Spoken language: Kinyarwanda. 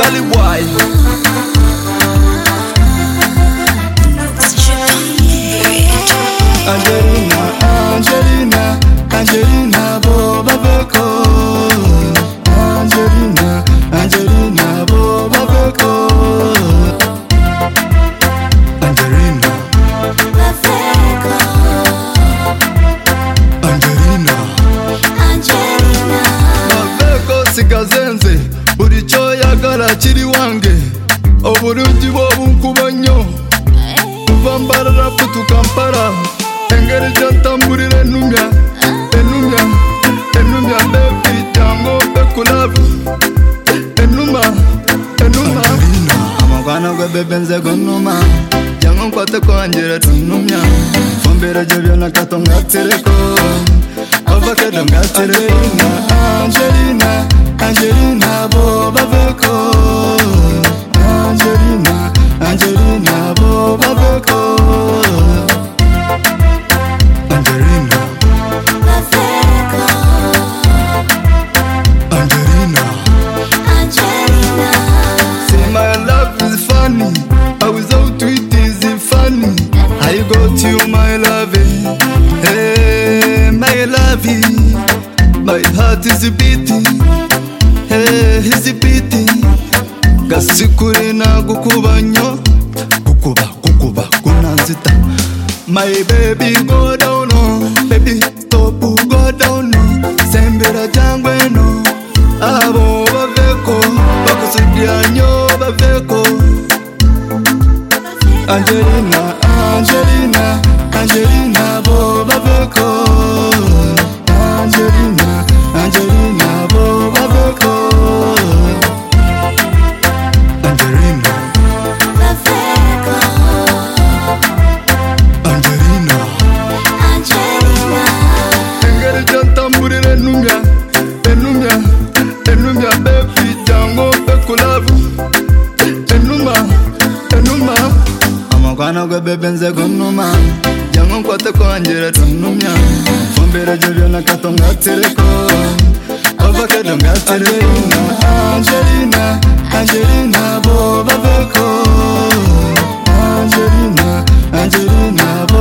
Charlie Boy. Angelina, Angelina, Angelina, Boba Beko. Angelina, Angelina, Boba Beko. Angelina, Angelina, Angelina, Beko sigazenze, buri cyo yagara kiri wange. Oburungi bwo bunkubanyo. Vambara raputu kampara. Engeri jantamburire numya. Enumya, enumya baby tango bekulavu. Enuma, enuma. Amagwana gwe bebe nze gonuma. Jango nkwate kwanjira tunumya. Fumbira jebyo nakato ngatereko. Avocado ngatereko. Angelina, Angelina, Boba Beko. Angelina, Angelina, Boba Beko. Angelina, Angelina, Angelina, say my love is funny. I was out to it is funny. I got you, my lovey. Hey, my lovey. My heart is beating. Hey, is beating. Gasikuri na gukubanyo. Gukuba, kunanzita. My baby go down, no. Baby stop, go down, no. Sembera jangwe, no. Abo baveko, bakusudianyo baveko. Angelina, Angelina, Angelina, bo baveko. Angelina, Angelina, bo baveko. Angelina, Angelina, Angelina, engeri jantamburire numya. Enumya, enumya baby tango bekulavu. Enuma, enuma. Amagwana gwe bebe nze gonuma. Jango nkwate kwanjira tunumya. Fumbira jebyo nakato ngatereko. Avocado ngatereko. Angelina, Angelina, Boba Beko. Angelina, Angelina, Boba